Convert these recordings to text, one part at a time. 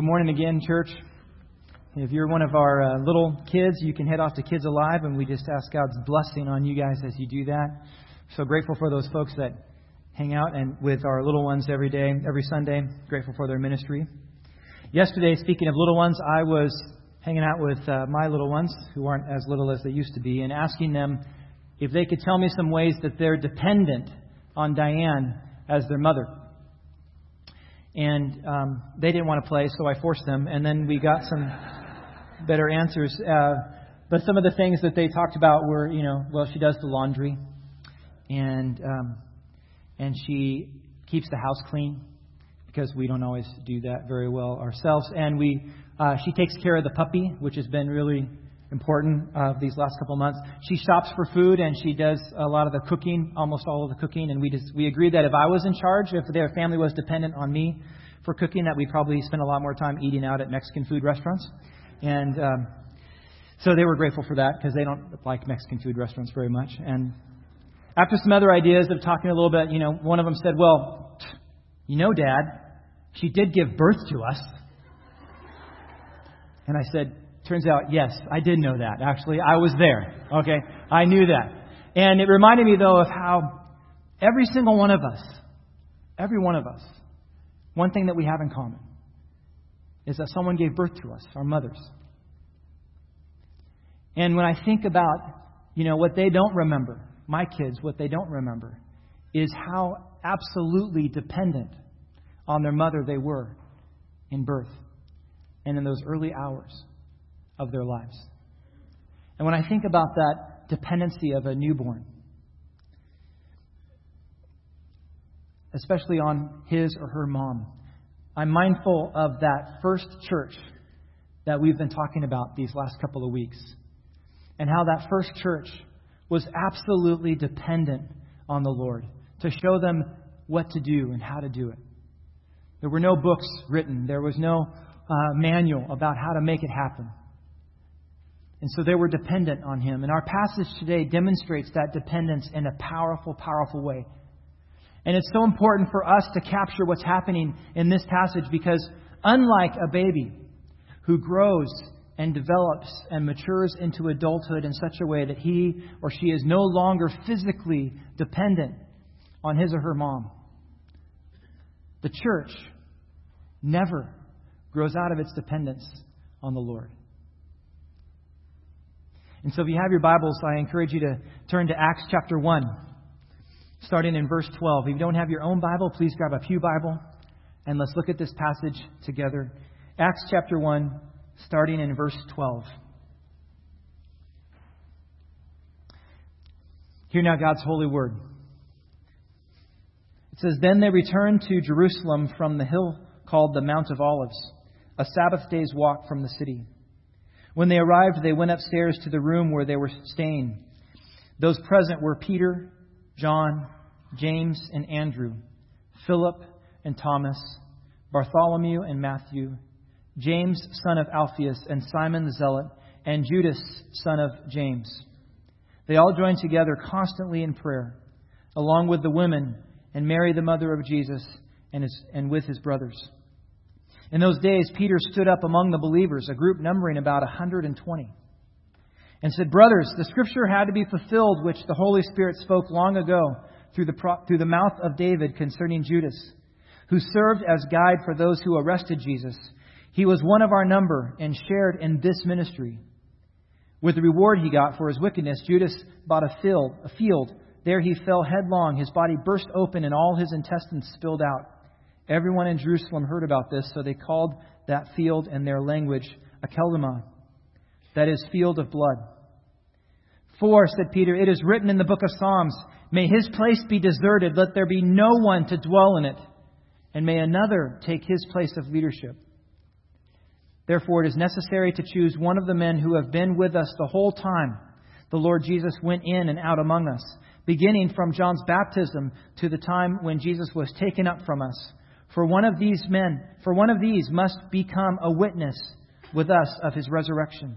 morning again, church. If you're one of our little kids, you can head off to Kids Alive, and we just ask God's blessing on you guys as you do that. So grateful for those folks that hang out and with our little ones every day, every Sunday. Grateful for their ministry. Yesterday, speaking of little ones, I was hanging out with my little ones, who aren't as little as they used to be, and asking them if they could tell me some ways that they're dependent on Diane as their mother. And they didn't want to play, so I forced them. And then we got some better answers. But some of the things that they talked about were, she does the laundry. And she keeps the house clean, because we don't always do that very well ourselves. And she takes care of the puppy, which has been really important these last couple of months. She shops for food, and she does a lot of the cooking, almost all of the cooking. And we agreed that if I was in charge, if their family was dependent on me for cooking, that we'd probably spend a lot more time eating out at Mexican food restaurants. And so they were grateful for that, because they don't like Mexican food restaurants very much. And after some other ideas of talking a little bit, one of them said, well, Dad, she did give birth to us. And I said, turns out, yes, I did know that. Actually, I was there. Okay, I knew that. And it reminded me, though, of how every single one of us, one thing that we have in common is that someone gave birth to us, our mothers. And when I think about, what they don't remember, my kids, what they don't remember, is how absolutely dependent on their mother they were in birth and in those early hours of their lives. And when I think about that dependency of a newborn, especially on his or her mom, I'm mindful of that first church that we've been talking about these last couple of weeks, and how that first church was absolutely dependent on the Lord to show them what to do and how to do it. There were no books written. There was no manual about how to make it happen. And so they were dependent on Him. And our passage today demonstrates that dependence in a powerful, powerful way. And it's so important for us to capture what's happening in this passage, because unlike a baby who grows and develops and matures into adulthood in such a way that he or she is no longer physically dependent on his or her mom, the church never grows out of its dependence on the Lord. And so if you have your Bibles, I encourage you to turn to Acts chapter 1, starting in verse 12. If you don't have your own Bible, please grab a pew Bible, and let's look at this passage together. Acts chapter 1, starting in verse 12. Hear now God's holy word. It says, Then they returned to Jerusalem from the hill called the Mount of Olives, a Sabbath day's walk from the city. When they arrived, they went upstairs to the room where they were staying. Those present were Peter, John, James and Andrew, Philip and Thomas, Bartholomew and Matthew, James, son of Alphaeus, and Simon the Zealot, and Judas, son of James. They all joined together constantly in prayer, along with the women, and Mary, the mother of Jesus, and with his brothers. In those days, Peter stood up among the believers, a group numbering about 120, and said, Brothers, the scripture had to be fulfilled, which the Holy Spirit spoke long ago through the mouth of David concerning Judas, who served as guide for those who arrested Jesus. He was one of our number and shared in this ministry. With the reward he got for his wickedness, Judas bought a field. There he fell headlong. His body burst open and all his intestines spilled out. Everyone in Jerusalem heard about this, so they called that field in their language Akeldama, that is, field of blood. For, said Peter, it is written in the book of Psalms, May his place be deserted, let there be no one to dwell in it, and may another take his place of leadership. Therefore, it is necessary to choose one of the men who have been with us the whole time the Lord Jesus went in and out among us, beginning from John's baptism to the time when Jesus was taken up from us. For one of these must become a witness with us of his resurrection.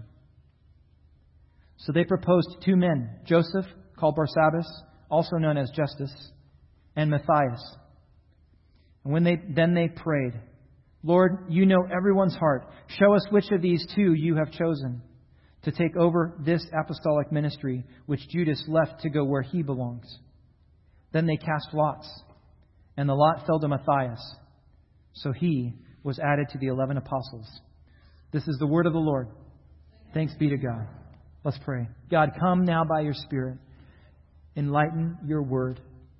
So they proposed 2 men, Joseph, called Barsabbas, also known as Justus, and Matthias. And when they prayed, Lord, you know everyone's heart. Show us which of these two you have chosen to take over this apostolic ministry, which Judas left to go where he belongs. Then they cast lots, and the lot fell to Matthias. So he was added to the 11 apostles. This is the word of the Lord. Thanks be to God. Let's pray. God, come now by your Spirit. Enlighten your word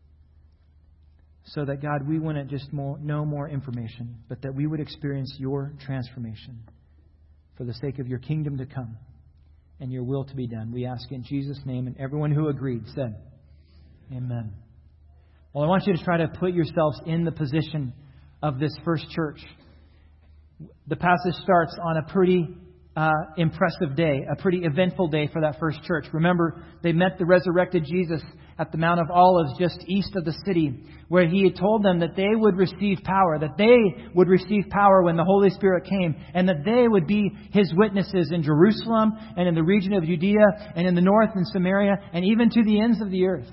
so that, God, we wouldn't just know more information, but that we would experience your transformation for the sake of your kingdom to come and your will to be done. We ask in Jesus' name, and everyone who agreed said, Amen. Well, I want you to try to put yourselves in the position of this first church. The passage starts on a pretty impressive day, a pretty eventful day for that first church. Remember, they met the resurrected Jesus at the Mount of Olives just east of the city, where he had told them that they would receive power, when the Holy Spirit came, and that they would be his witnesses in Jerusalem and in the region of Judea and in the north and Samaria and even to the ends of the earth.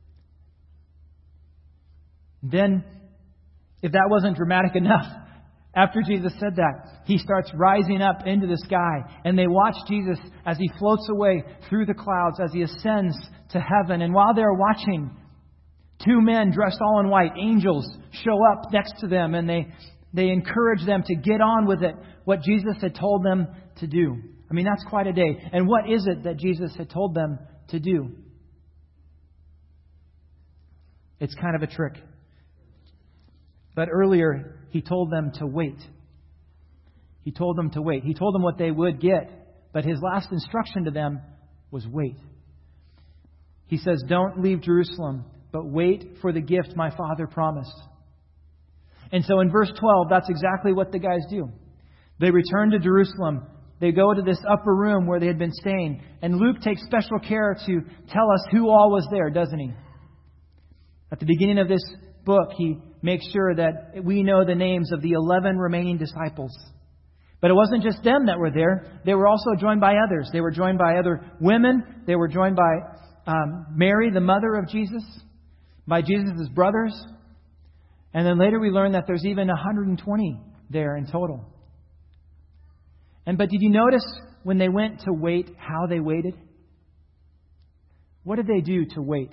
Then, if that wasn't dramatic enough, after Jesus said that, he starts rising up into the sky, and they watch Jesus as he floats away through the clouds, as he ascends to heaven. And while they're watching, two men dressed all in white, angels, show up next to them, and they encourage them to get on with it, what Jesus had told them to do. I mean, that's quite a day. And what is it that Jesus had told them to do? It's kind of a trick. But earlier, he told them to wait. He told them to wait. He told them what they would get. But his last instruction to them was wait. He says, don't leave Jerusalem, but wait for the gift my Father promised. And so in verse 12, that's exactly what the guys do. They return to Jerusalem. They go to this upper room where they had been staying. And Luke takes special care to tell us who all was there, doesn't he? At the beginning of this book, he makes sure that we know the names of the 11 remaining disciples. But it wasn't just them that were there. They were also joined by others. They were joined by other women. They were joined by Mary, the mother of Jesus, by Jesus' brothers. And then later we learn that there's even 120 there in total. But did you notice when they went to wait, how they waited? What did they do to wait?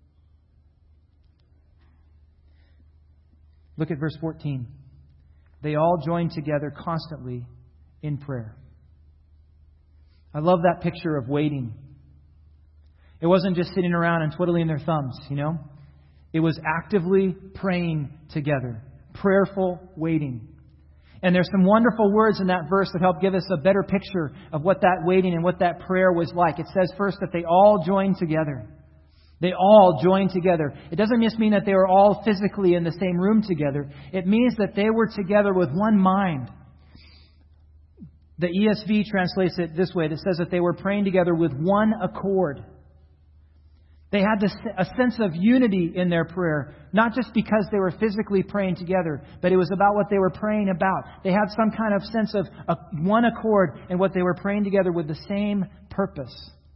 Look at verse 14. They all joined together constantly in prayer. I love that picture of waiting. It wasn't just sitting around and twiddling their thumbs, It was actively praying together. Prayerful waiting. And there's some wonderful words in that verse that help give us a better picture of what that waiting and what that prayer was like. It says first that they all joined together. They all joined together. It doesn't just mean that they were all physically in the same room together. It means that they were together with one mind. The ESV translates it this way. It says that they were praying together with one accord. They had a sense of unity in their prayer, not just because they were physically praying together, but it was about what they were praying about. They had some kind of sense of one accord in what they were praying together with the same purpose.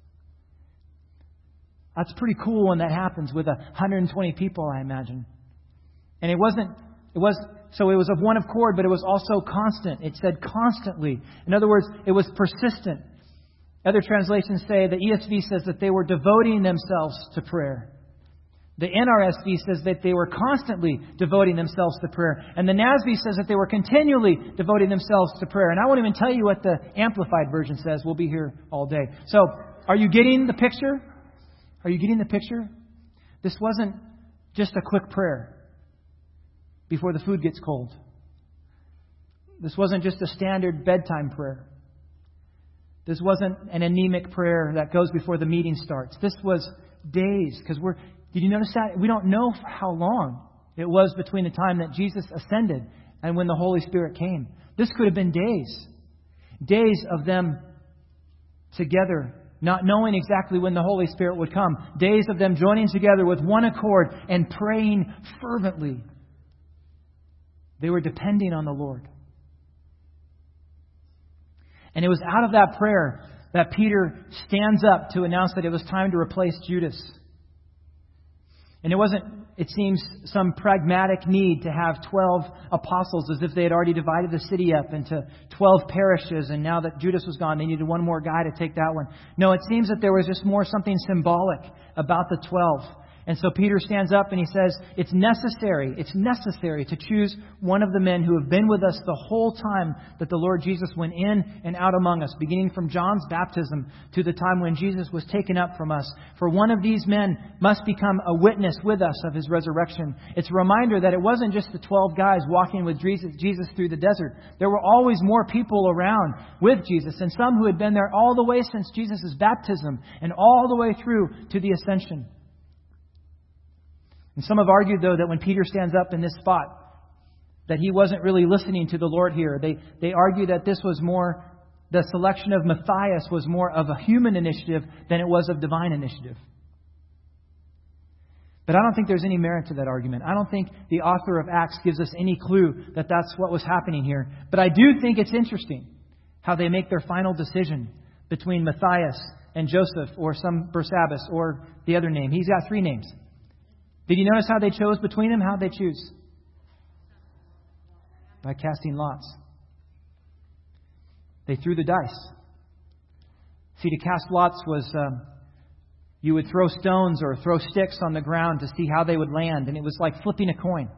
That's pretty cool when that happens with 120 people, I imagine. And it was of one accord, but it was also constant. It said constantly. In other words, it was persistent. Other translations say, the ESV says that they were devoting themselves to prayer. The NRSV says that they were constantly devoting themselves to prayer. And the NASB says that they were continually devoting themselves to prayer. And I won't even tell you what the Amplified Version says. We'll be here all day. So, are you getting the picture? Are you getting the picture? This wasn't just a quick prayer before the food gets cold. This wasn't just a standard bedtime prayer. This wasn't an anemic prayer that goes before the meeting starts. This was days. Did you notice that? We don't know how long it was between the time that Jesus ascended and when the Holy Spirit came. This could have been days. Days of them together, not knowing exactly when the Holy Spirit would come. Days of them joining together with one accord and praying fervently. They were depending on the Lord. And it was out of that prayer that Peter stands up to announce that it was time to replace Judas. And it wasn't it seems, some pragmatic need to have 12 apostles, as if they had already divided the city up into 12 parishes, and now that Judas was gone, they needed one more guy to take that one. No, it seems that there was just more something symbolic about the 12. And so Peter stands up and he says, it's necessary to choose one of the men who have been with us the whole time that the Lord Jesus went in and out among us, beginning from John's baptism to the time when Jesus was taken up from us. For one of these men must become a witness with us of His resurrection. It's a reminder that it wasn't just the 12 guys walking with Jesus through the desert. There were always more people around with Jesus, and some who had been there all the way since Jesus' baptism and all the way through to the ascension. And some have argued, though, that when Peter stands up in this spot, that he wasn't really listening to the Lord here. They argue that this was more, the selection of Matthias was more of a human initiative than it was of divine initiative. But I don't think there's any merit to that argument. I don't think the author of Acts gives us any clue that that's what was happening here. But I do think it's interesting how they make their final decision between Matthias and Joseph, or some Barsabbas, or the other name. He's got 3 names. Did you notice how they chose between them? How did they choose? By casting lots. They threw the dice. See, to cast lots was, you would throw stones or throw sticks on the ground to see how they would land. And it was like flipping a coin.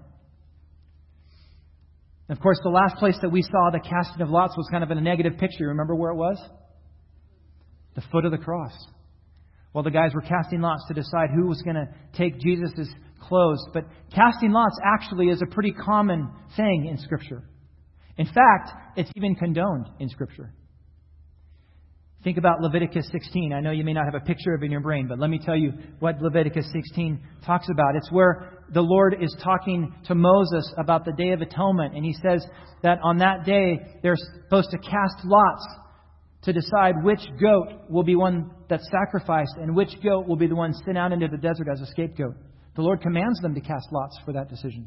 And of course, the last place that we saw the casting of lots was kind of in a negative picture. Remember where it was? The foot of the cross. Well, the guys were casting lots to decide who was going to take Jesus' clothes. But casting lots actually is a pretty common thing in Scripture. In fact, it's even condoned in Scripture. Think about Leviticus 16. I know you may not have a picture of it in your brain, but let me tell you what Leviticus 16 talks about. It's where the Lord is talking to Moses about the Day of Atonement. And He says that on that day, they're supposed to cast lots to decide which goat will be one that's sacrificed and which goat will be the one sent out into the desert as a scapegoat. The Lord commands them to cast lots for that decision.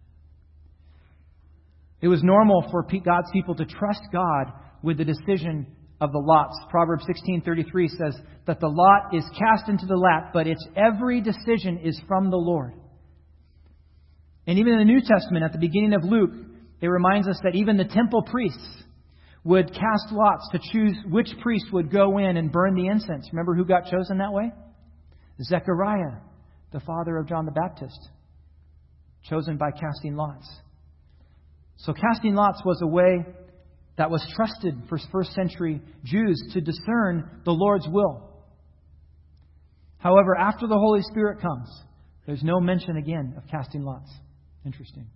It was normal for God's people to trust God with the decision of the lots. Proverbs 16:33 says that the lot is cast into the lap, but its every decision is from the Lord. And even in the New Testament, at the beginning of Luke, it reminds us that even the temple priests would cast lots to choose which priest would go in and burn the incense. Remember who got chosen that way? Zechariah, the father of John the Baptist, chosen by casting lots. So casting lots was a way that was trusted for first century Jews to discern the Lord's will. However, after the Holy Spirit comes, there's no mention again of casting lots. Interesting.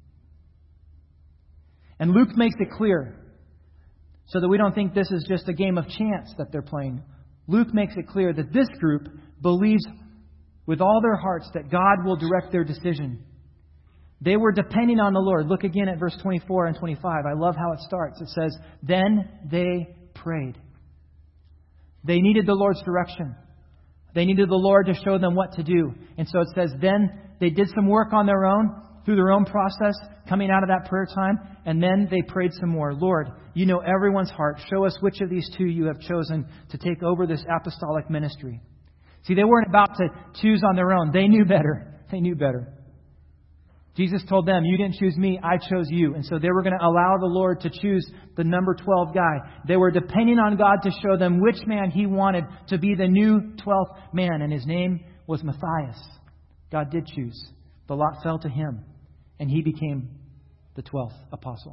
And Luke makes it clear, so that we don't think this is just a game of chance that they're playing. Luke makes it clear that this group believes with all their hearts that God will direct their decision. They were depending on the Lord. Look again at verse 24 and 25. I love how it starts. It says, then they prayed. They needed the Lord's direction. They needed the Lord to show them what to do. And so it says, then they did some work on their own, through their own process, coming out of that prayer time, and then they prayed some more. Lord, you know everyone's heart. Show us which of these 2 you have chosen to take over this apostolic ministry. See, they weren't about to choose on their own. They knew better. They knew better. Jesus told them, you didn't choose me, I chose you. And so they were going to allow the Lord to choose the number 12 guy. They were depending on God to show them which man He wanted to be the new 12th man. And his name was Matthias. God did choose. The lot fell to him. And he became the 12th apostle.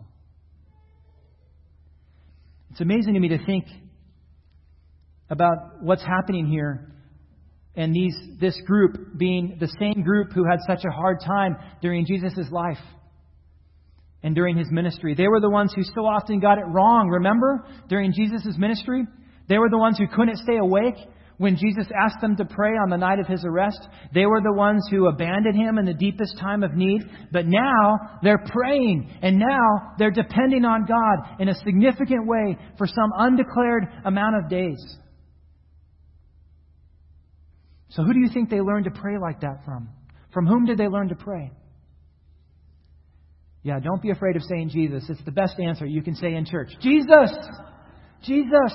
It's amazing to me to think about what's happening here. And this group being the same group who had such a hard time during Jesus' life and during His ministry. They were the ones who so often got it wrong. Remember? During Jesus' ministry, they were the ones who couldn't stay awake when Jesus asked them to pray on the night of His arrest. They were the ones who abandoned Him in the deepest time of need. But now they're praying, and now they're depending on God in a significant way for some undeclared amount of days. So who do you think they learned to pray like that from? From whom did they learn to pray? Yeah, don't be afraid of saying Jesus. It's the best answer you can say in church. Jesus! Jesus!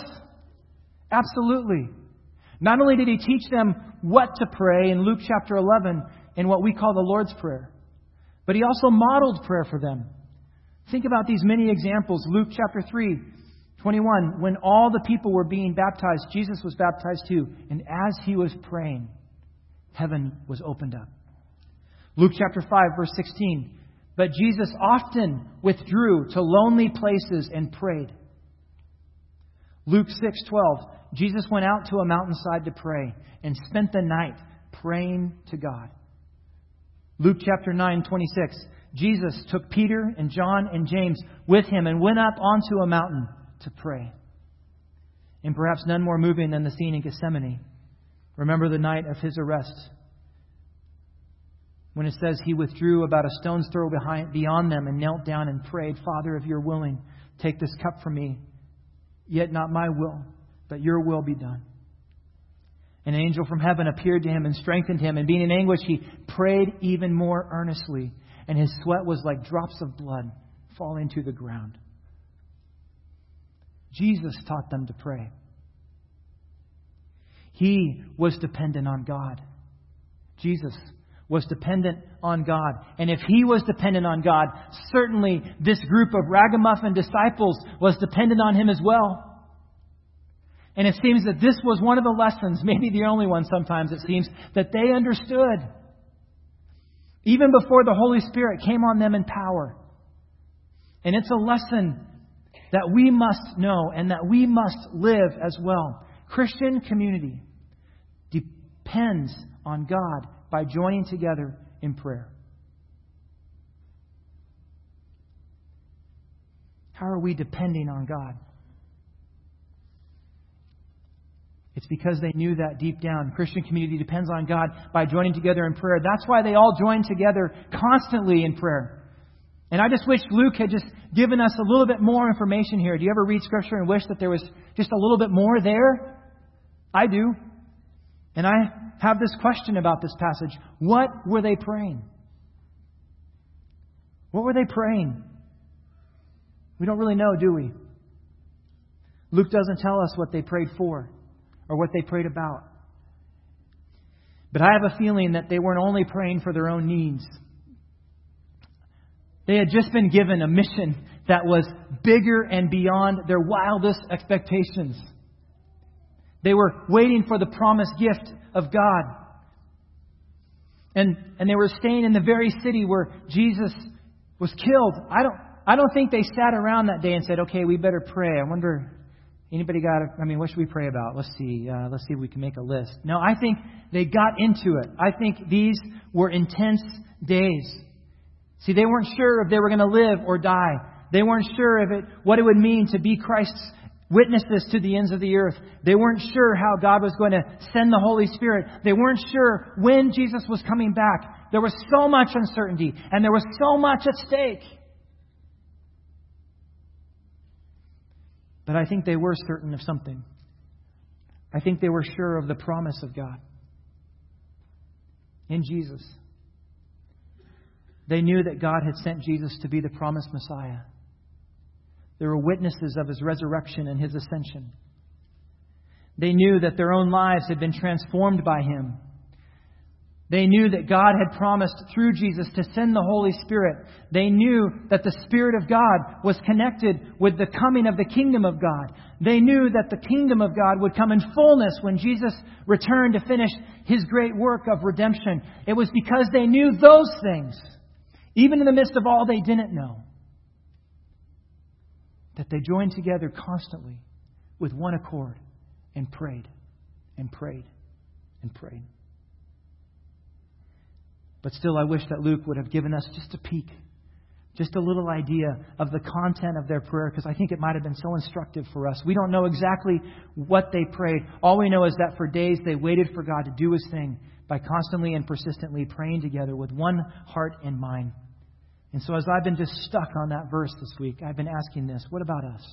Absolutely. Not only did He teach them what to pray in Luke chapter 11, in what we call the Lord's Prayer. But He also modeled prayer for them. Think about these many examples. Luke chapter 3:21. When all the people were being baptized, Jesus was baptized too. And as He was praying, heaven was opened up. Luke chapter 5, verse 16. But Jesus often withdrew to lonely places and prayed. Luke 6:12. Jesus went out to a mountainside to pray and spent the night praying to God. Luke chapter 9:26. Jesus took Peter and John and James with Him and went up onto a mountain to pray. And perhaps none more moving than the scene in Gethsemane. Remember the night of His arrest, when it says He withdrew about a stone's throw beyond them and knelt down and prayed, Father, if You're willing, take this cup from me. Yet not my will, but Your will be done. An angel from heaven appeared to Him and strengthened Him. And being in anguish, He prayed even more earnestly. And His sweat was like drops of blood falling to the ground. Jesus taught them to pray. He was dependent on God. Jesus was dependent on God. And if He was dependent on God, certainly this group of ragamuffin disciples was dependent on Him as well. And it seems that this was one of the lessons, maybe the only one sometimes it seems, that they understood. Even before the Holy Spirit came on them in power. And it's a lesson that we must know and that we must live as well. Christian community depends on God by joining together in prayer. How are we depending on God? It's because they knew that deep down. Christian community depends on God by joining together in prayer. That's why they all join together constantly in prayer. And I just wish Luke had just given us a little bit more information here. Do you ever read Scripture and wish that there was just a little bit more there? I do. And I have this question about this passage. What were they praying? What were they praying? We don't really know, do we? Luke doesn't tell us what they prayed for or what they prayed about. But I have a feeling that they weren't only praying for their own needs. They had just been given a mission that was bigger and beyond their wildest expectations. They were waiting for the promised gift of God. And they were staying in the very city where Jesus was killed. I don't think they sat around that day and said, okay, we better pray. I wonder, what should we pray about? Let's see if we can make a list. No, I think they got into it. I think these were intense days. See, they weren't sure if they were going to live or die. They weren't sure what it would mean to be Christ's witnesses to the ends of the earth. They weren't sure how God was going to send the Holy Spirit. They weren't sure when Jesus was coming back. There was so much uncertainty and there was so much at stake. But I think they were certain of something. I think they were sure of the promise of God in Jesus. They knew that God had sent Jesus to be the promised Messiah. They were witnesses of His resurrection and His ascension. They knew that their own lives had been transformed by Him. They knew that God had promised through Jesus to send the Holy Spirit. They knew that the Spirit of God was connected with the coming of the kingdom of God. They knew that the kingdom of God would come in fullness when Jesus returned to finish His great work of redemption. It was because they knew those things, even in the midst of all they didn't know, that they joined together constantly with one accord and prayed and prayed and prayed. But still, I wish that Luke would have given us just a peek, just a little idea of the content of their prayer, because I think it might have been so instructive for us. We don't know exactly what they prayed. All we know is that for days they waited for God to do His thing by constantly and persistently praying together with one heart and mind. And so as I've been just stuck on that verse this week, I've been asking this: what about us?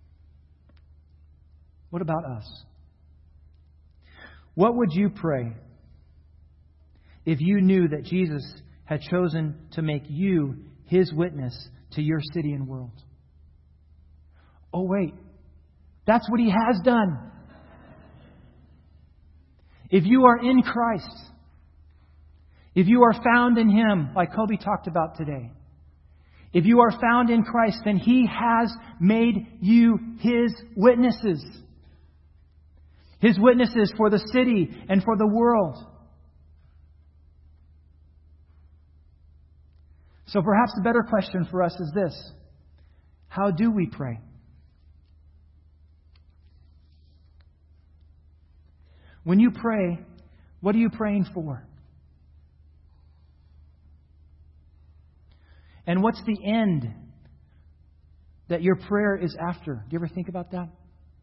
What about us? What would you pray if you knew that Jesus had chosen to make you His witness to your city and world? Oh, wait. That's what He has done. If you are in Christ, If you are found in Him, like Kobe talked about today, if you are found in Christ, then He has made you His witnesses. His witnesses for the city and for the world. So perhaps the better question for us is this: how do we pray? When you pray, what are you praying for? And what's the end that your prayer is after? Do you ever think about that?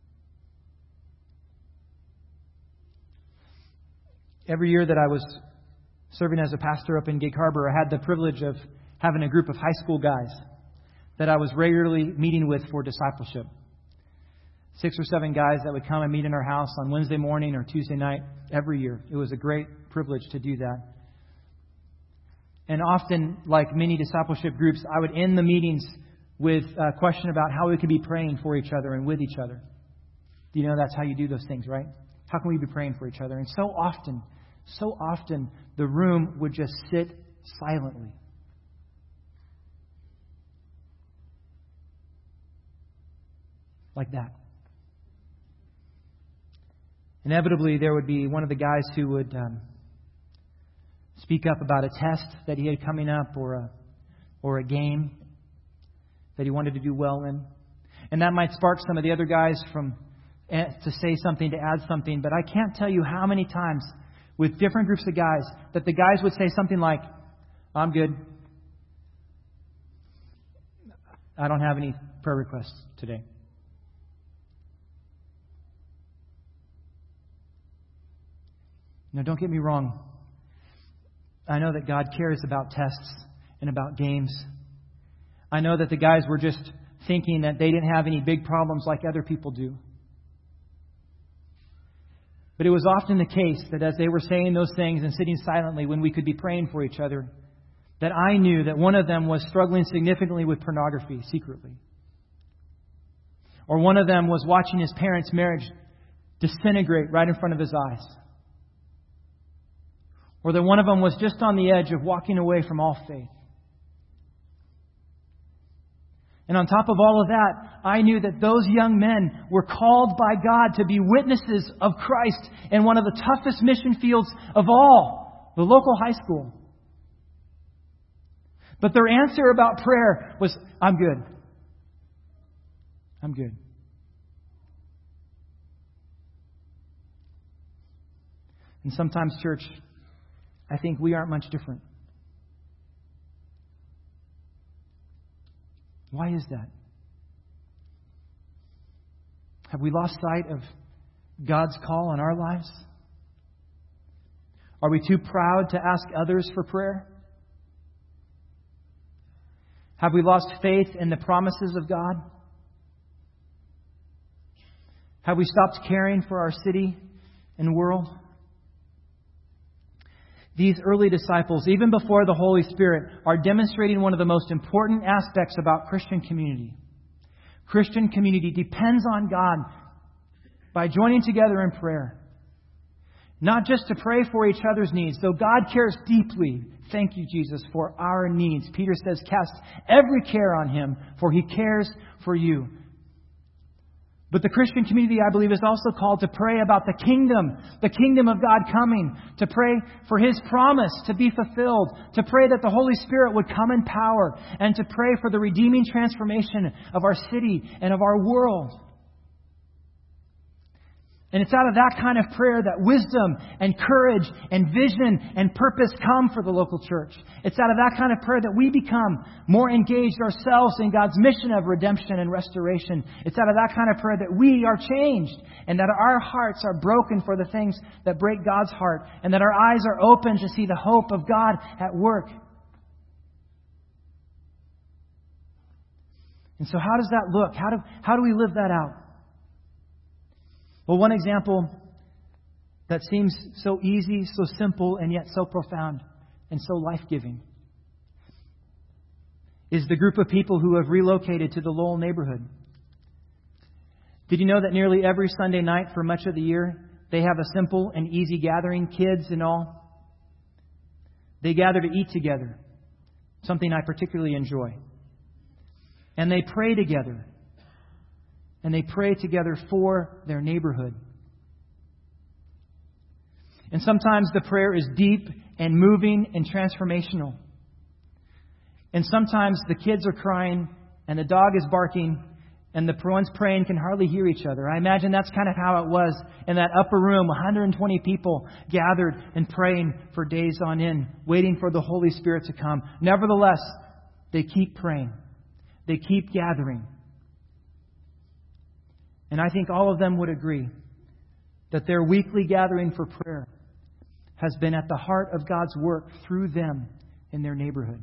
Every year that I was serving as a pastor up in Gig Harbor, I had the privilege of having a group of high school guys that I was regularly meeting with for discipleship. 6 or 7 guys that would come and meet in our house on Wednesday morning or Tuesday night every year. It was a great privilege to do that. And often, like many discipleship groups, I would end the meetings with a question about how we could be praying for each other and with each other. Do you know that's how you do those things, right? How can we be praying for each other? And so often, the room would just sit silently. Like that. Inevitably, there would be one of the guys who would speak up about a test that he had coming up or a game that he wanted to do well in. And that might spark some of the other guys to say something, to add something. But I can't tell you how many times with different groups of guys that the guys would say something like, "I'm good. I don't have any prayer requests today." Now, don't get me wrong. I know that God cares about tests and about games. I know that the guys were just thinking that they didn't have any big problems like other people do. But it was often the case that as they were saying those things and sitting silently when we could be praying for each other, that I knew that one of them was struggling significantly with pornography secretly. Or one of them was watching his parents' marriage disintegrate right in front of his eyes. Or that one of them was just on the edge of walking away from all faith. And on top of all of that, I knew that those young men were called by God to be witnesses of Christ in one of the toughest mission fields of all, the local high school. But their answer about prayer was, "I'm good. I'm good." And sometimes, church, I think we aren't much different. Why is that? Have we lost sight of God's call on our lives? Are we too proud to ask others for prayer? Have we lost faith in the promises of God? Have we stopped caring for our city and world? These early disciples, even before the Holy Spirit, are demonstrating one of the most important aspects about Christian community. Christian community depends on God by joining together in prayer. Not just to pray for each other's needs, though God cares deeply, thank you, Jesus, for our needs. Peter says, "Cast every care on Him, for He cares for you." But the Christian community, I believe, is also called to pray about the kingdom of God coming, to pray for His promise to be fulfilled, to pray that the Holy Spirit would come in power, and to pray for the redeeming transformation of our city and of our world. And it's out of that kind of prayer that wisdom and courage and vision and purpose come for the local church. It's out of that kind of prayer that we become more engaged ourselves in God's mission of redemption and restoration. It's out of that kind of prayer that we are changed and that our hearts are broken for the things that break God's heart and that our eyes are open to see the hope of God at work. And so how does that look? How do we live that out? Well, one example that seems so easy, so simple, and yet so profound and so life-giving is the group of people who have relocated to the Lowell neighborhood. Did you know that nearly every Sunday night for much of the year, they have a simple and easy gathering, kids and all? They gather to eat together, something I particularly enjoy. And they pray together. And they pray together for their neighborhood. And sometimes the prayer is deep and moving and transformational. And sometimes the kids are crying and the dog is barking and the ones praying can hardly hear each other. I imagine that's kind of how it was in that upper room. 120 people gathered and praying for days on end, waiting for the Holy Spirit to come. Nevertheless, they keep praying. They keep gathering. And I think all of them would agree that their weekly gathering for prayer has been at the heart of God's work through them in their neighborhood.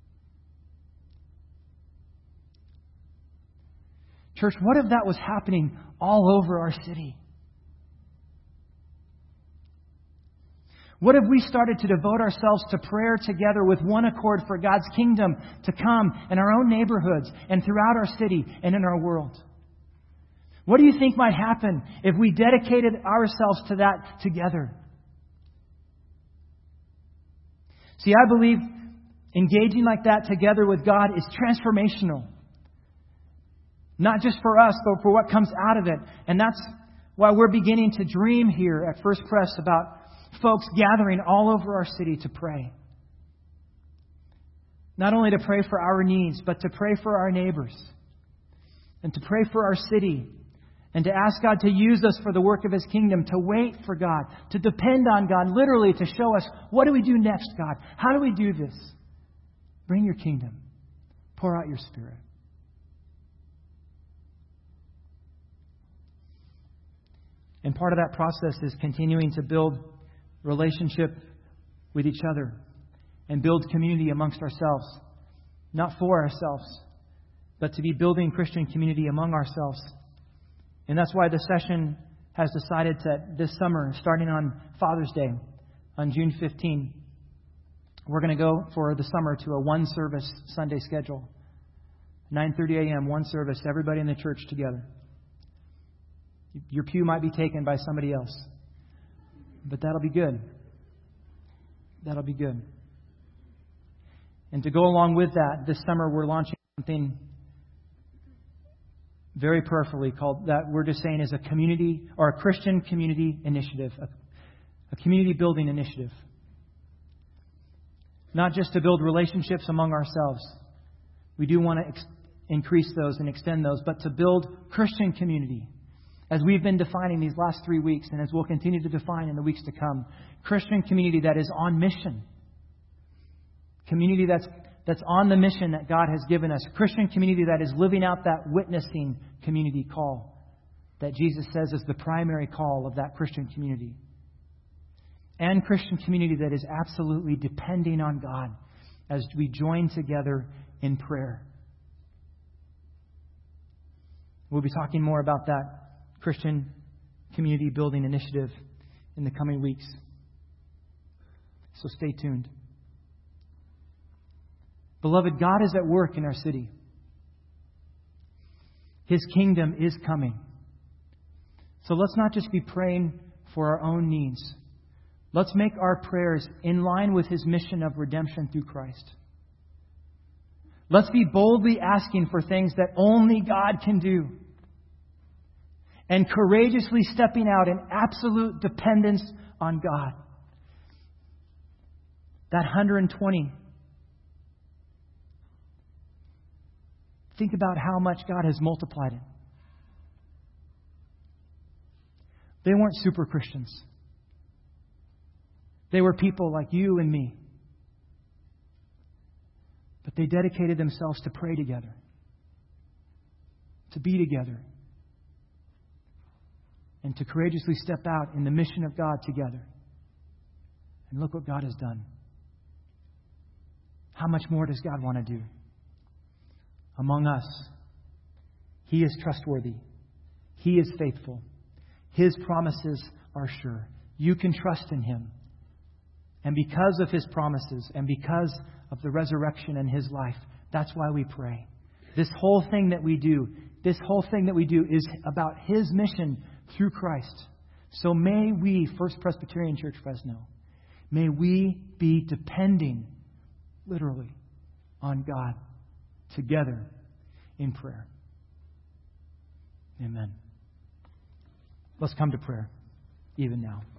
Church, what if that was happening all over our city? What if we started to devote ourselves to prayer together with one accord for God's kingdom to come in our own neighborhoods and throughout our city and in our world? What do you think might happen if we dedicated ourselves to that together? See, I believe engaging like that together with God is transformational. Not just for us, but for what comes out of it. And that's why we're beginning to dream here at First Pres about folks gathering all over our city to pray. Not only to pray for our needs, but to pray for our neighbors. And to pray for our city. And to ask God to use us for the work of His kingdom. To wait for God. To depend on God. Literally to show us, what do we do next, God? How do we do this? Bring your kingdom. Pour out your Spirit. And part of that process is continuing to build relationship with each other and build community amongst ourselves. Not for ourselves, but to be building Christian community among ourselves. And that's why the session has decided that this summer, starting on Father's Day, on June 15, we're going to go for the summer to a one-service Sunday schedule. 9:30 a.m., one service, everybody in the church together. Your pew might be taken by somebody else. But that'll be good. That'll be good. And to go along with that, this summer we're launching something very prayerfully called, that we're just saying is a community, or a Christian community initiative. A community building initiative. Not just to build relationships among ourselves. We do want to increase those and extend those, but to build Christian community. As we've been defining these last 3 weeks, and as we'll continue to define in the weeks to come, Christian community that is on mission. Community that's on the mission that God has given us. Christian community that is living out that witnessing community call that Jesus says is the primary call of that Christian community. And Christian community that is absolutely depending on God as we join together in prayer. We'll be talking more about that Christian community building initiative in the coming weeks. So stay tuned. Beloved, God is at work in our city. His kingdom is coming. So let's not just be praying for our own needs. Let's make our prayers in line with His mission of redemption through Christ. Let's be boldly asking for things that only God can do. And courageously stepping out in absolute dependence on God. That 120. Think about how much God has multiplied it. They weren't super Christians. They were people like you and me. But they dedicated themselves to pray together. To be together. And to courageously step out in the mission of God together. And look what God has done. How much more does God want to do? Among us, He is trustworthy. He is faithful. His promises are sure. You can trust in Him. And because of His promises and because of the resurrection and His life, that's why we pray. This whole thing that we do is about His mission through Christ. So may we, First Presbyterian Church Fresno, May we be depending, literally, on God together in prayer. Amen. Let's come to prayer, even now.